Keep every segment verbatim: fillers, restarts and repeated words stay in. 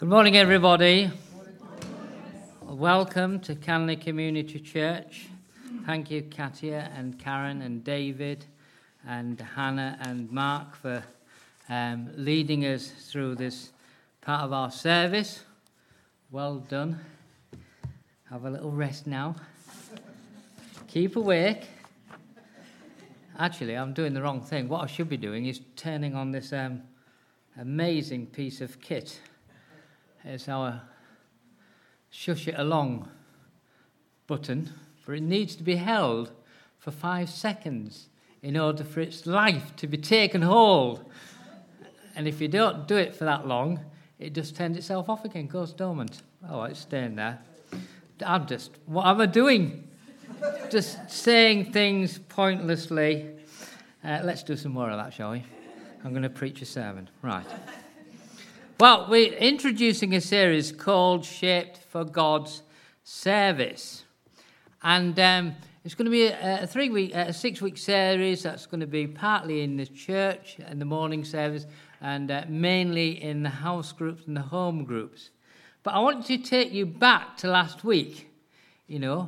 Good morning, everybody. Welcome to Canley Community Church. Thank you, Katia and Karen and David and Hannah and Mark for um, leading us through this part of our service. Well done. Have a little rest now. Keep awake. Actually, I'm doing the wrong thing. What I should be doing is turning on this um, amazing piece of kit. It's our shush it along button, but it needs to be held for five seconds in order for its life to be taken hold. And if you don't do it for that long, it just turns itself off again, goes dormant. Oh, it's staying there. I'm just, what am I doing? Just saying things pointlessly. Uh, let's do some more of that, shall we? I'm going to preach a sermon. Right. Well, we're introducing a series called Shaped for God's Service. And um, it's going to be a, a three-week, a six-week series that's going to be partly in the church in the morning service and uh, mainly in the house groups and the home groups. But I want to take you back to last week, you know,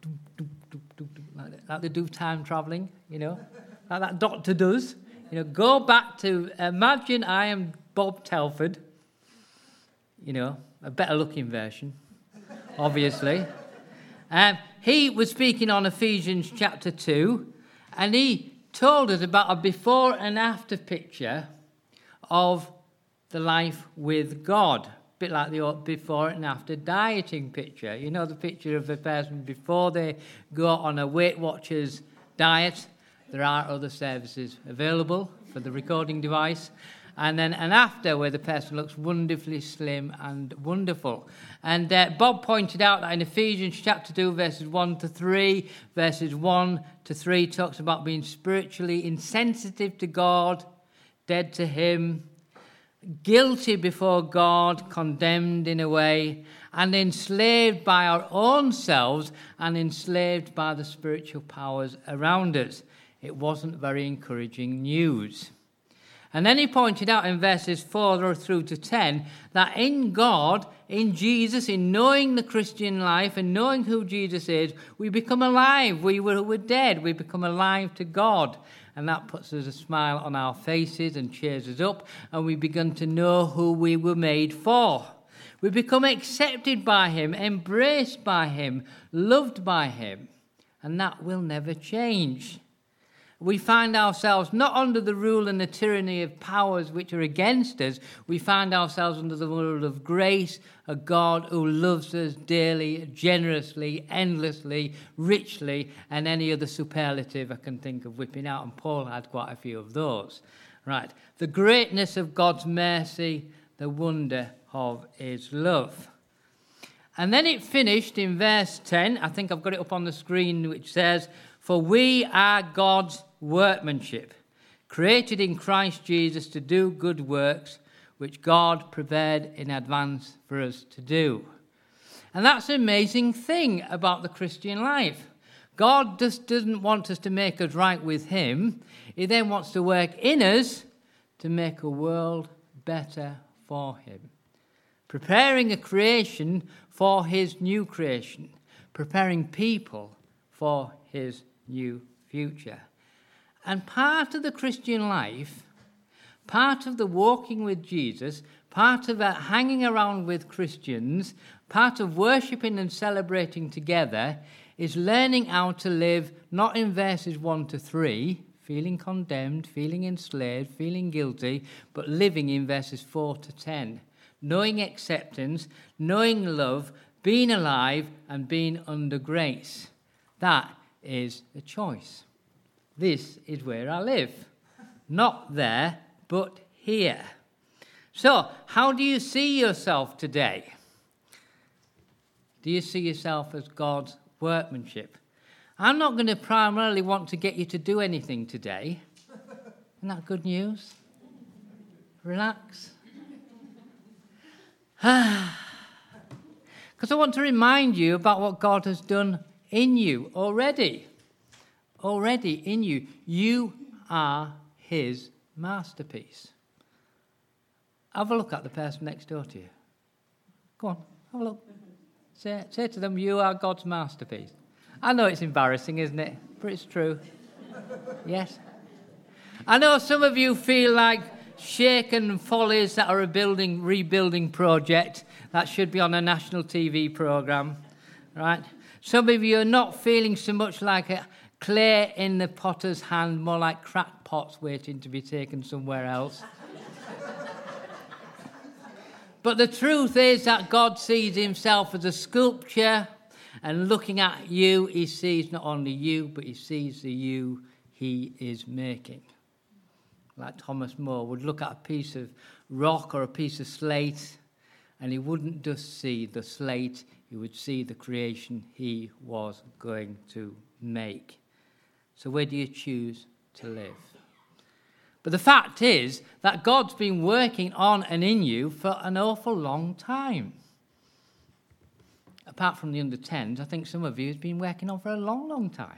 like they do time travelling, you know, like that doctor does. You know, go back to, imagine I am Bob Telford. You know, a better-looking version, obviously. Um, he was speaking on Ephesians chapter two, and he told us about a before and after picture of the life with God. A bit like the before and after dieting picture. You know, the picture of a person before they go on a Weight Watchers diet. There are other services available for the recording device. And then an after where the person looks wonderfully slim and wonderful. And uh, Bob pointed out that in Ephesians chapter two, verses one to three, verses one to three talks about being spiritually insensitive to God, dead to him, guilty before God, condemned in a way, and enslaved by our own selves and enslaved by the spiritual powers around us. It wasn't very encouraging news. And then he pointed out in verses four through to ten that in God, in Jesus, in knowing the Christian life and knowing who Jesus is, we become alive. We were, were dead. We become alive to God. And that puts us a smile on our faces and cheers us up. And we begin to know who we were made for. We become accepted by him, embraced by him, loved by him. And that will never change. We find ourselves not under the rule and the tyranny of powers which are against us. We find ourselves under the rule of grace, a God who loves us dearly, generously, endlessly, richly, and any other superlative I can think of whipping out. And Paul had quite a few of those. Right. The greatness of God's mercy, the wonder of his love. And then it finished in verse ten. I think I've got it up on the screen, which says, "For we are God's workmanship, created in Christ Jesus to do good works, which God prepared in advance for us to do." And that's an amazing thing about the Christian life. God just doesn't want us to make us right with him. He then wants to work in us to make a world better for him. Preparing a creation for his new creation. Preparing people for his new future. And part of the Christian life, part of the walking with Jesus, part of that hanging around with Christians, part of worshipping and celebrating together is learning how to live not in verses one to three, feeling condemned, feeling enslaved, feeling guilty, but living in verses four to ten. Knowing acceptance, knowing love, being alive and being under grace. That is a choice. This is where I live. Not there, but here. So, how do you see yourself today? Do you see yourself as God's workmanship? I'm not going to primarily want to get you to do anything today. Isn't that good news? Relax. Because I want to remind you about what God has done in you already. Already in you. You are his masterpiece. Have a look at the person next door to you. Go on, have a look. Say, say to them, you are God's masterpiece. I know it's embarrassing, isn't it? But it's true. Yes. I know some of you feel like Shaken Follies that are a building, rebuilding project that should be on a national T V programme, right? Some of you are not feeling so much like a clay in the potter's hand, more like crackpots waiting to be taken somewhere else. But the truth is that God sees himself as a sculpture, and looking at you, he sees not only you, but he sees the you he is making. Like Thomas More would look at a piece of rock or a piece of slate, and he wouldn't just see the slate, he would see the creation he was going to make. So where do you choose to live? But the fact is that God's been working on and in you for an awful long time. Apart from the under tens, I think some of you have been working on for a long, long time.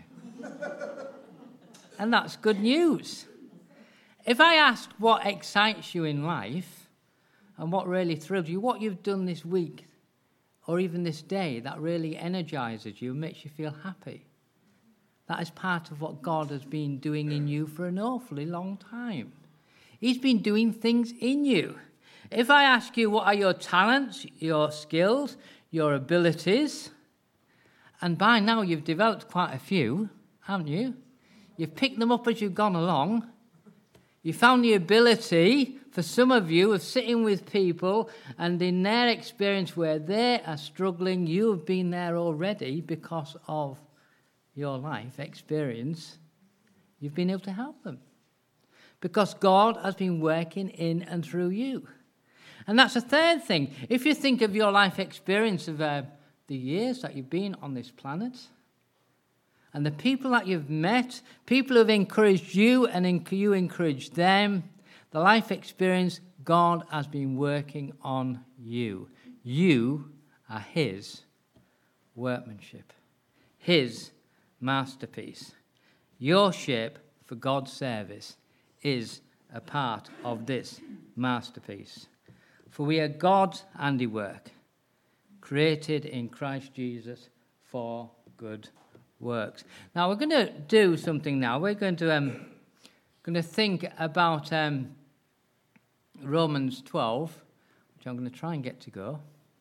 And that's good news. If I asked what excites you in life and what really thrills you, what you've done this week or even this day that really energizes you and makes you feel happy, that is part of what God has been doing in you for an awfully long time. He's been doing things in you. If I ask you what are your talents, your skills, your abilities, and by now you've developed quite a few, haven't you? You've picked them up as you've gone along. You found the ability, for some of you, of sitting with people and in their experience where they are struggling, you have been there already because of your life experience. You've been able to help them because God has been working in and through you. And that's a third thing. If you think of your life experience of uh, the years that you've been on this planet, and the people that you've met, people who have encouraged you and you encouraged them, the life experience, God has been working on you. You are his workmanship, his masterpiece. Your shape for God's service is a part of this masterpiece. For we are God's handiwork, created in Christ Jesus for good works. Now we're going to do something now. We're going to um, going to think about um, Romans twelve, which I'm going to try and get to go.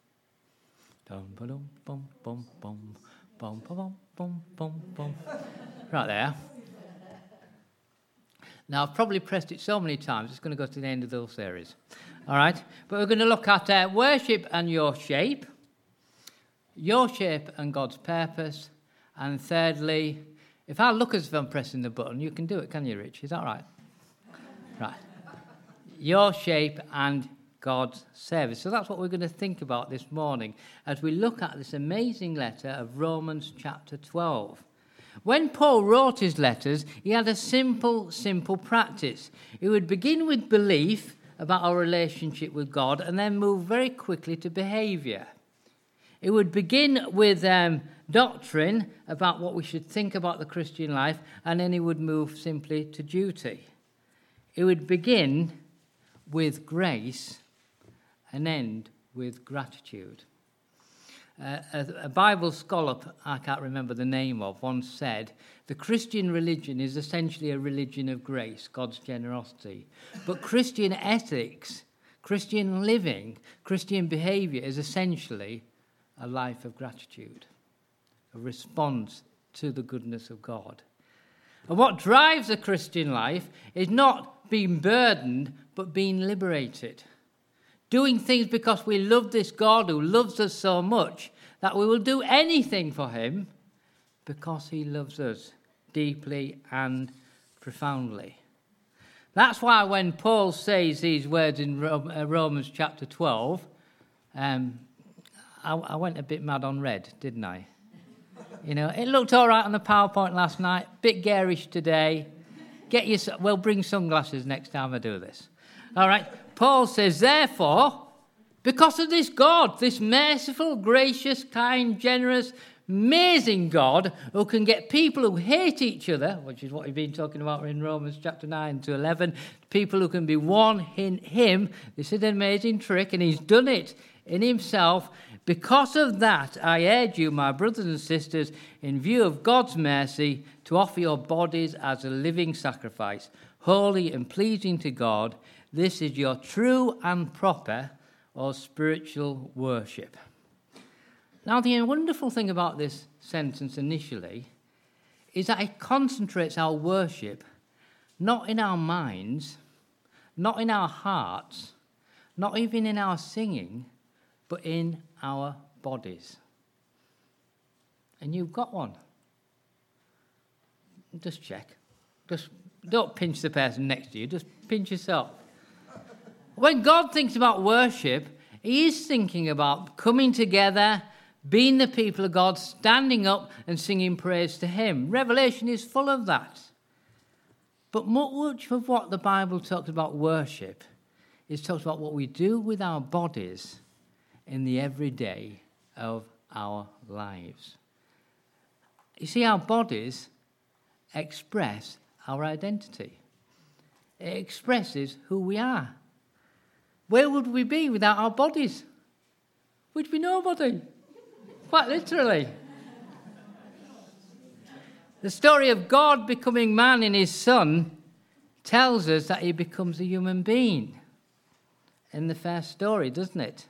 Right there. Now I've probably pressed it so many times, it's going to go to the end of the series. All right, but we're going to look at uh, worship and your shape, your shape and God's purpose. And thirdly, if I look as if I'm pressing the button, you can do it, can you, Rich? Is that right? Right. Your shape and God's service. So that's what we're going to think about this morning as we look at this amazing letter of Romans chapter twelve. When Paul wrote his letters, he had a simple, simple practice. He would begin with belief about our relationship with God and then move very quickly to behavior. It would begin with um, doctrine about what we should think about the Christian life, and then it would move simply to duty. It would begin with grace and end with gratitude. Uh, a, a Bible scholar, I can't remember the name of, once said, the Christian religion is essentially a religion of grace, God's generosity. But Christian ethics, Christian living, Christian behavior is essentially a life of gratitude, a response to the goodness of God. And what drives a Christian life is not being burdened, but being liberated. Doing things because we love this God who loves us so much that we will do anything for him because he loves us deeply and profoundly. That's why when Paul says these words in Romans chapter twelve, um, I, I went a bit mad on red, didn't I? You know, it looked all right on the PowerPoint last night, bit garish today. Get your, well, bring sunglasses next time I do this. All right, Paul says, therefore, because of this God, this merciful, gracious, kind, generous, amazing God who can get people who hate each other, which is what we've been talking about in Romans chapter nine to eleven, people who can be one in him. This is an amazing trick, and he's done it in himself. Because of that, I urge you, my brothers and sisters, in view of God's mercy, to offer your bodies as a living sacrifice, holy and pleasing to God. This is your true and proper or spiritual worship. Now, the wonderful thing about this sentence initially is that it concentrates our worship not in our minds, not in our hearts, not even in our singing, but in our bodies. And you've got one. Just check. Just don't pinch the person next to you. Just pinch yourself. When God thinks about worship, he is thinking about coming together, being the people of God, standing up and singing praise to him. Revelation is full of that. But much of what the Bible talks about worship is talks about what we do with our bodies in the everyday of our lives. You see, our bodies express our identity. It expresses who we are. Where would we be without our bodies? We'd be nobody. Quite literally. The story of God becoming man in his Son tells us that he becomes a human being in the first story, doesn't it?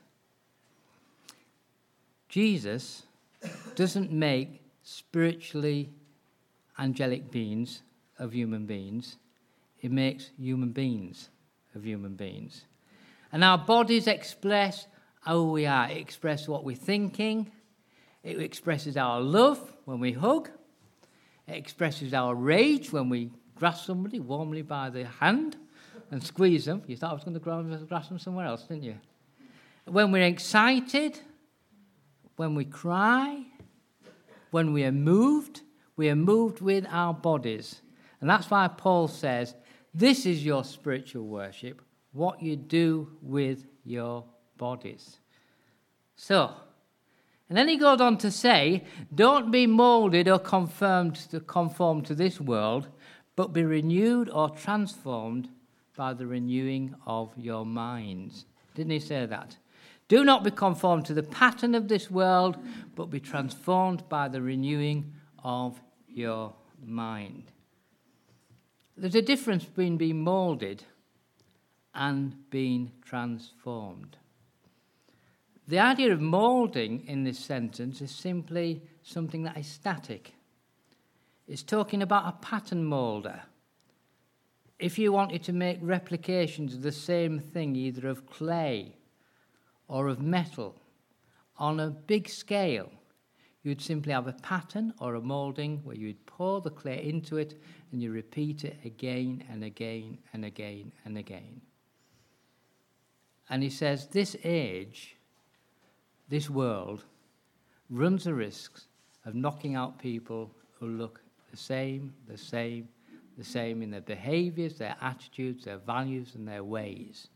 Jesus doesn't make spiritually angelic beings of human beings. He makes human beings of human beings. And our bodies express who we are. It expresses what we're thinking. It expresses our love when we hug. It expresses our rage when we grasp somebody warmly by the hand and squeeze them. You thought I was going to grasp them somewhere else, didn't you? When we're excited, when we cry, when we are moved, we are moved with our bodies. And that's why Paul says, this is your spiritual worship, what you do with your bodies. So, and then he goes on to say, don't be molded or confirmed to conform to this world, but be renewed or transformed by the renewing of your minds. Didn't he say that? Do not be conformed to the pattern of this world, but be transformed by the renewing of your mind. There's a difference between being molded and being transformed. The idea of moulding in this sentence is simply something that is static. It's talking about a pattern moulder. If you wanted to make replications of the same thing, either of clay or of metal, on a big scale, you'd simply have a pattern or a moulding where you'd pour the clay into it and you repeat it again and again and again and again. And he says this age, this world, runs the risks of knocking out people who look the same, the same, the same in their behaviours, their attitudes, their values and their ways.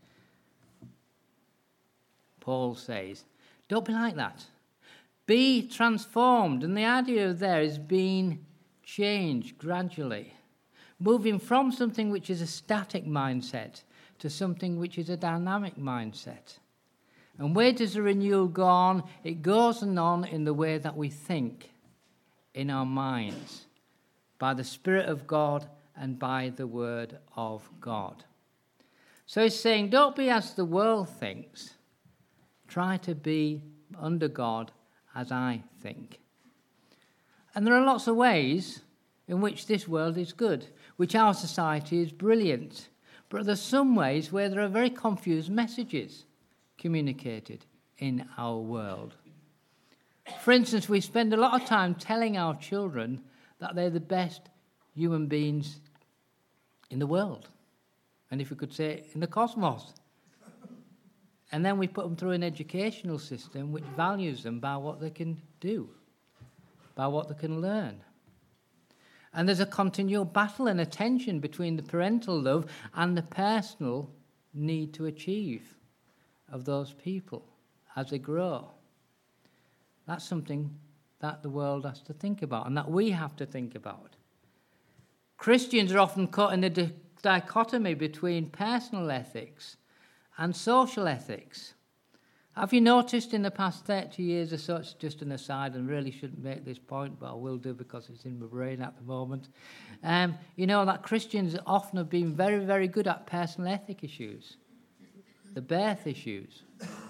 Paul says, don't be like that. Be transformed. And the idea there is being changed gradually, moving from something which is a static mindset to something which is a dynamic mindset. And where does the renewal go on? It goes on in the way that we think, in our minds, by the Spirit of God and by the Word of God. So he's saying, don't be as the world thinks. Try to be under God as I think. And there are lots of ways in which this world is good, which our society is brilliant. But there's some ways where there are very confused messages communicated in our world. For instance, we spend a lot of time telling our children that they're the best human beings in the world. And if we could say, in the cosmos. And then we put them through an educational system which values them by what they can do, by what they can learn. And there's a continual battle and a tension between the parental love and the personal need to achieve of those people as they grow. That's something that the world has to think about and that we have to think about. Christians are often caught in the di- dichotomy between personal ethics and social ethics. Have you noticed in the past thirty years or such, just an aside, and really shouldn't make this point, but I will do because it's in my brain at the moment, um, you know that Christians often have been very, very good at personal ethic issues, the birth issues,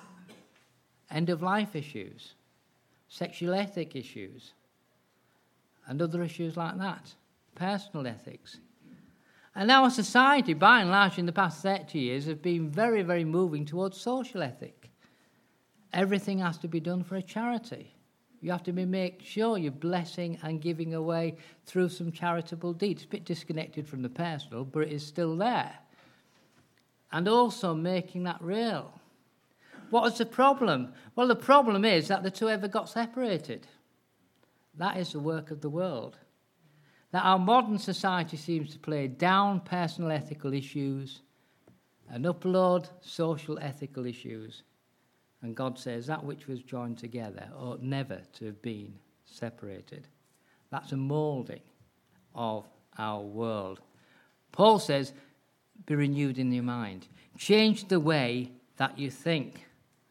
end-of-life issues, sexual ethic issues, and other issues like that, personal ethics. And our society, by and large, in the past thirty years, have been very, very moving towards social ethic. Everything has to be done for a charity. You have to be make sure you're blessing and giving away through some charitable deeds. It's a bit disconnected from the personal, but it is still there. And also making that real. What is the problem? Well, the problem is that the two ever got separated. That is the work of the world. That our modern society seems to play down personal ethical issues and upload social ethical issues. And God says that which was joined together ought never to have been separated. That's a moulding of our world. Paul says, be renewed in your mind. Change the way that you think.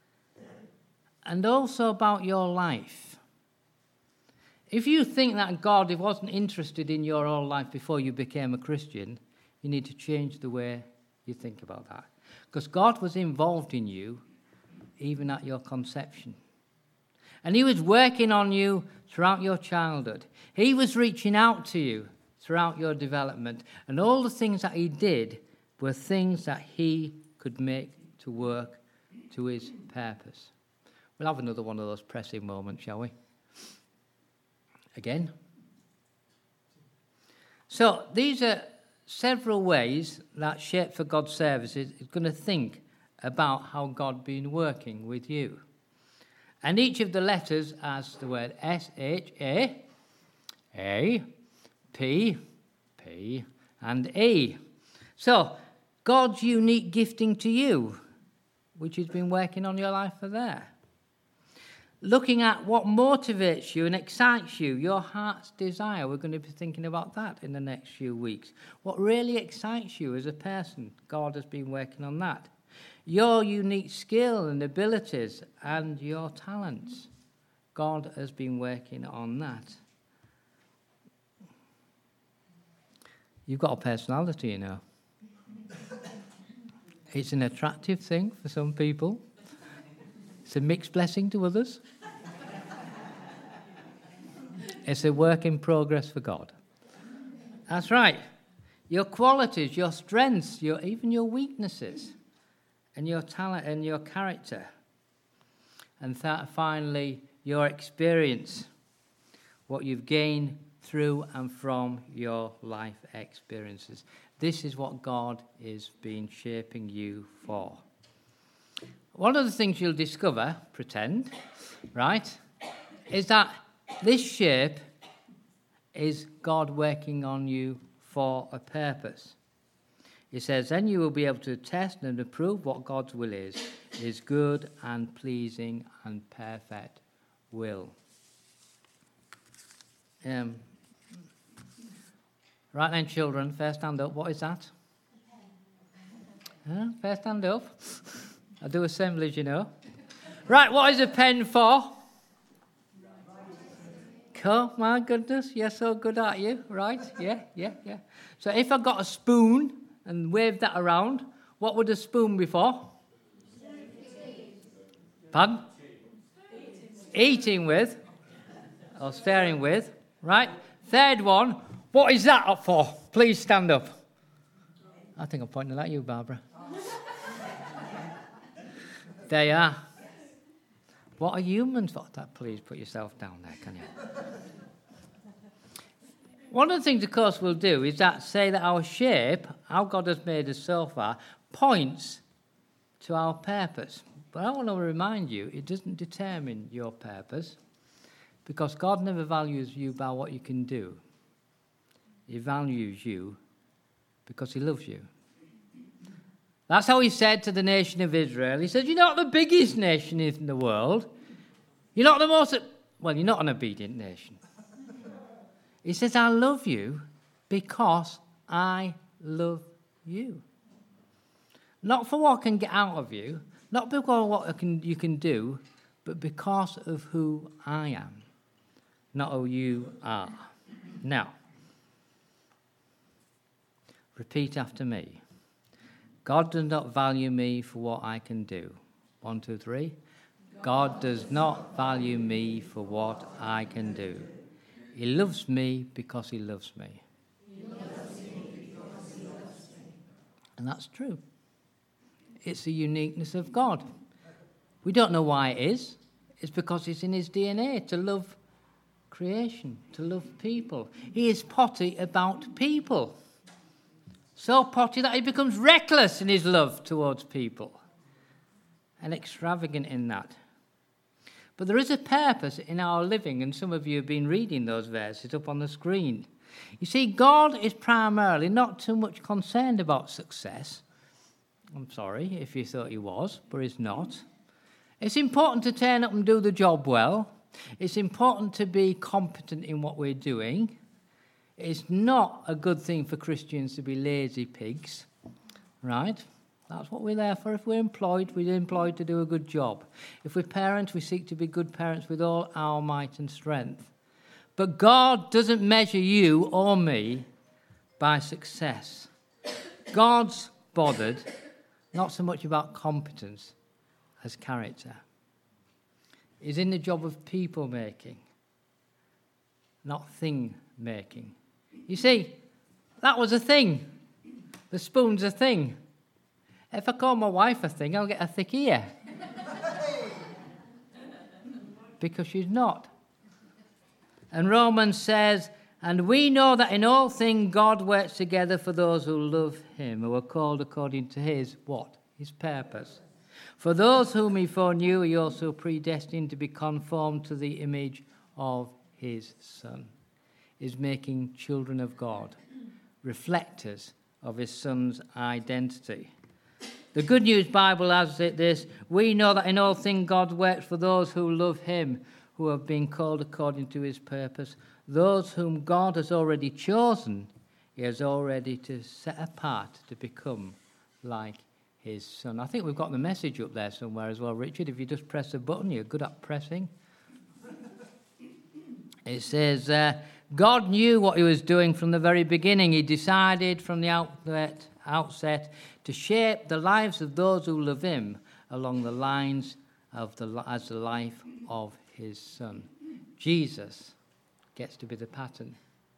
And also about your life. If you think that God wasn't interested in your whole life before you became a Christian, you need to change the way you think about that. Because God was involved in you even at your conception. And he was working on you throughout your childhood. He was reaching out to you throughout your development. And all the things that he did were things that he could make to work to his purpose. We'll have another one of those pressing moments, shall we? Again. So these are several ways that Shape for God Services is going to think about how God been working with you. And each of the letters has the word S H A, A, P, P, and E. So, God's unique gifting to you, which has been working on your life for there. Looking at what motivates you and excites you, your heart's desire. We're going to be thinking about that in the next few weeks. What really excites you as a person, God has been working on that. Your unique skill and abilities and your talents. God has been working on that. You've got a personality, you know. It's an attractive thing for some people. It's a mixed blessing to others. It's a work in progress for God. That's right. Your qualities, your strengths, your even your weaknesses. And your talent and your character. And that finally, your experience, what you've gained through and from your life experiences. This is what God is been shaping you for. One of the things you'll discover, pretend, right, is that this shape is God working on you for a purpose. He says, then you will be able to test and approve what God's will is, his good and pleasing and perfect will. Um, right then, children, first stand up. What is that? Huh? First stand up. I do assemblies, you know. Right, what is a pen for? Oh, my goodness, you're so good at you. Right, yeah, yeah, yeah. So if I got a spoon and wave that around, what would a spoon be for? Pardon? Eating with, or staring with, right? Third one, what is that up for? Please stand up. I think I'm pointing at you, Barbara. There you are. What are humans for? That, please put yourself down there, can you? One of the things, of course, we'll do is that say that our shape, how God has made us so far, points to our purpose. But I want to remind you, it doesn't determine your purpose, because God never values you by what you can do. He values you because he loves you. That's how he said to the nation of Israel. He said, you're not the biggest nation in the world. You're not the most well, you're not an obedient nation. He says, I love you because I love you. Not for what I can get out of you, not because of what I can, you can do, but because of who I am, not who you are. Now, repeat after me. God does not value me for what I can do. One, two, three. God does not value me for what I can do. He loves me because he loves me. He loves me because he loves me. And that's true. It's the uniqueness of God. We don't know why it is. It's because it's in his D N A to love creation, to love people. He is potty about people. So potty that he becomes reckless in his love towards people. And extravagant in that. But there is a purpose in our living, and some of you have been reading those verses up on the screen. You see, God is primarily not too much concerned about success. I'm sorry if you thought he was, but he's not. It's important to turn up and do the job well. It's important to be competent in what we're doing. It's not a good thing for Christians to be lazy pigs, right? That's what we're there for. If we're employed, we're employed to do a good job. If we're parents, we seek to be good parents with all our might and strength. But God doesn't measure you or me by success. God's bothered not so much about competence as character. He's in the job of people making, not thing making. You see, that was a thing. The spoon's a thing. If I call my wife a thing, I'll get a thick ear. Because she's not. And Romans says, and we know that in all things God works together for those who love him, who are called according to his, what? His purpose. For those whom he foreknew, he also predestined to be conformed to the image of his Son. Is making children of God, reflectors of his Son's identity. The Good News Bible has it this: we know that in all things God works for those who love him, who have been called according to his purpose. Those whom God has already chosen, he has already to set apart to become like his Son. I think we've got the message up there somewhere as well, Richard. If you just press the button, you're good at pressing. It says, uh, God knew what he was doing from the very beginning. He decided from the outset, outset to shape the lives of those who love him along the lines of the as the life of his Son. Jesus gets to be the pattern.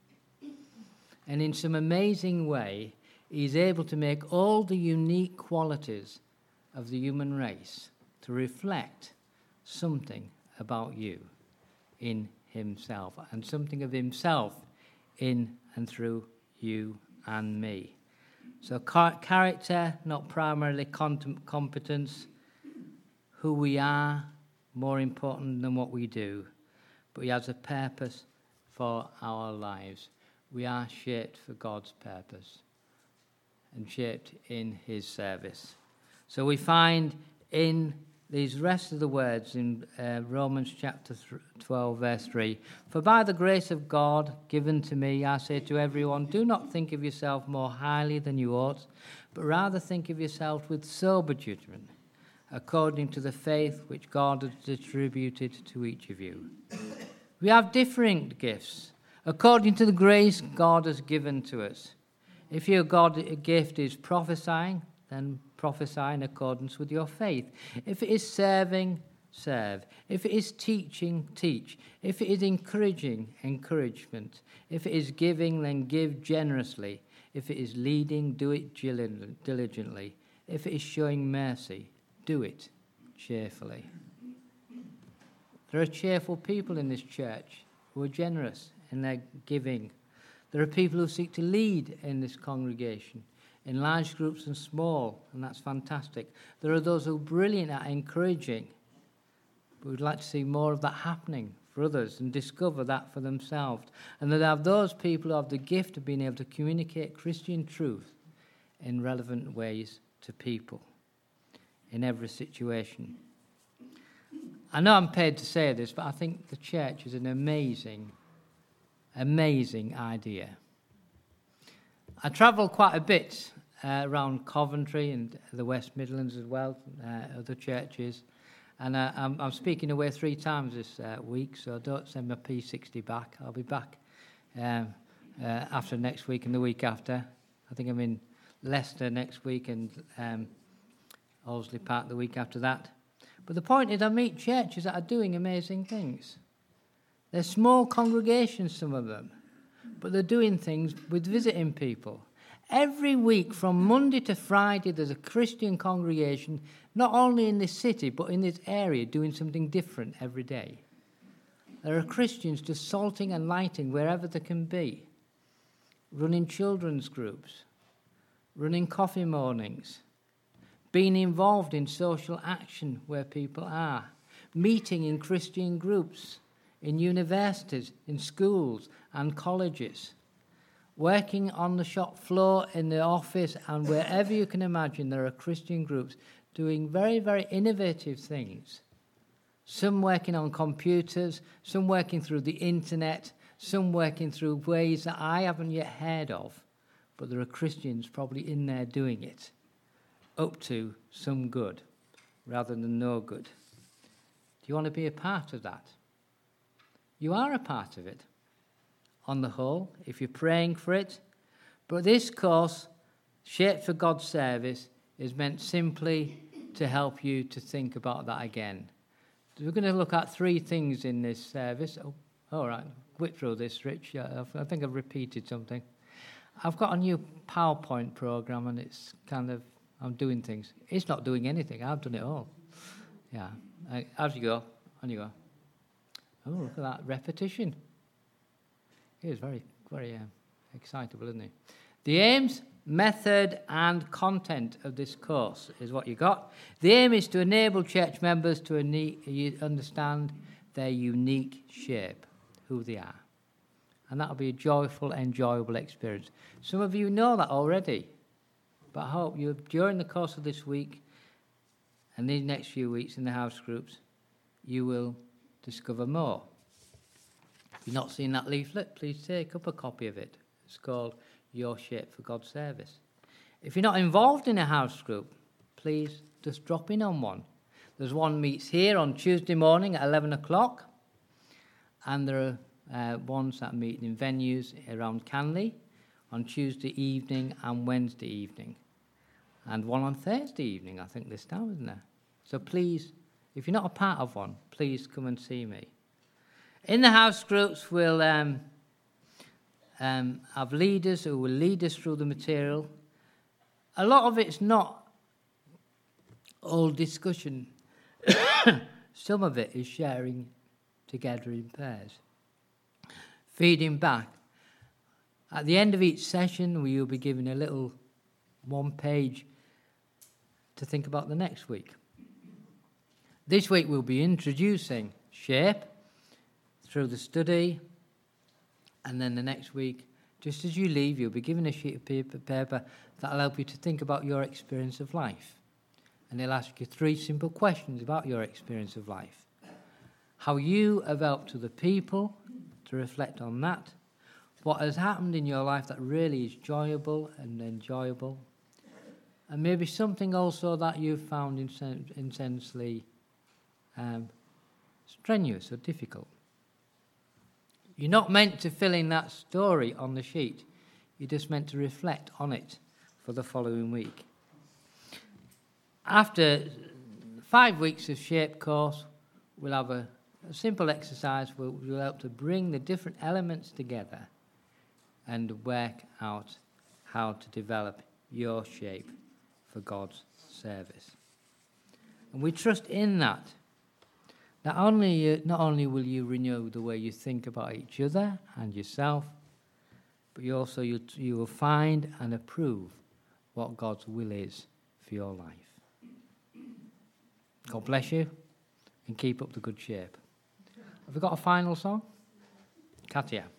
And in some amazing way, he's able to make all the unique qualities of the human race to reflect something about you in himself, and something of himself in and through you and me. So car- character, not primarily con- competence. Who we are, more important than what we do. But he has a purpose for our lives. We are shaped for God's purpose and shaped in his service. So we find in these rest of the words in uh, Romans chapter twelve, verse three. For by the grace of God given to me, I say to everyone, do not think of yourself more highly than you ought, but rather think of yourself with sober judgment, according to the faith which God has distributed to each of you. We have different gifts, according to the grace God has given to us. If your God gift is prophesying, then prophesy in accordance with your faith. If it is serving, serve. If it is teaching, teach. If it is encouraging, encouragement. If it is giving, then give generously. If it is leading, do it diligently. If it is showing mercy, do it cheerfully. There are cheerful people in this church who are generous in their giving. There are people who seek to lead in this congregation, in large groups and small, and that's fantastic. There are those who are brilliant at encouraging, but we'd like to see more of that happening for others and discover that for themselves. And then have those people who have the gift of being able to communicate Christian truth in relevant ways to people in every situation. I know I'm paid to say this, but I think the church is an amazing, amazing idea. I travel quite a bit uh, around Coventry and the West Midlands as well, uh, other churches. And uh, I'm, I'm speaking away three times this uh, week, so don't send my P sixty back. I'll be back um, uh, after next week and the week after. I think I'm in Leicester next week and um, Horsley Park the week after that. But the point is I meet churches that are doing amazing things. They're small congregations, some of them, but they're doing things with visiting people. Every week from Monday to Friday there's a Christian congregation, not only in this city but in this area, doing something different every day. There are Christians just salting and lighting wherever they can be, running children's groups, running coffee mornings, being involved in social action where people are, meeting in Christian groups, in universities, in schools and colleges, working on the shop floor, in the office, and wherever you can imagine there are Christian groups doing very, very innovative things. Some working on computers, some working through the internet, some working through ways that I haven't yet heard of, but there are Christians probably in there doing it, up to some good rather than no good. Do you want to be a part of that? You are a part of it, on the whole, if you're praying for it. But this course, Shaped for God's Service, is meant simply to help you to think about that again. We're going to look at three things in this service. Oh, all right, whip through this, Rich. I think I've repeated something. I've got a new PowerPoint program, and it's kind of, I'm doing things. It's not doing anything. I've done it all. Yeah. As you go, on you go. Oh, look at that repetition. He is very, very uh, excitable, isn't he? The aims, method, and content of this course is what you got. The aim is to enable church members to understand their unique shape, who they are. And that'll be a joyful, enjoyable experience. Some of you know that already, but I hope you, during the course of this week and these next few weeks in the house groups, you will discover more. If you've not seen that leaflet, please take up a copy of it. It's called Your Shape for God's Service. If you're not involved in a house group, please just drop in on one. There's one meets here on Tuesday morning at eleven o'clock, and there are uh, ones that meet in venues around Canley on Tuesday evening and Wednesday evening, and one on Thursday evening, I think, this time, isn't there? So please, if you're not a part of one, please come and see me. In the house groups, we'll um, um, have leaders who will lead us through the material. A lot of it's not all discussion. Some of it is sharing together in pairs, feeding back. At the end of each session, we will be given a little one page to think about the next week. This week we'll be introducing Shape through the study, and then the next week, just as you leave, you'll be given a sheet of paper that will help you to think about your experience of life. And it'll ask you three simple questions about your experience of life. How you have helped other people, to reflect on that. What has happened in your life that really is enjoyable and enjoyable. And maybe something also that you've found intensely um, strenuous or difficult. You're not meant to fill in that story on the sheet. You're just meant to reflect on it for the following week. After five weeks of Shape course, we'll have a, a simple exercise where we'll help to bring the different elements together and work out how to develop your shape for God's service. And we trust in that. Not only, not only will you renew the way you think about each other and yourself, but you also you, you will find and approve what God's will is for your life. God bless you and keep up the good shape. Have we got a final song? Katia.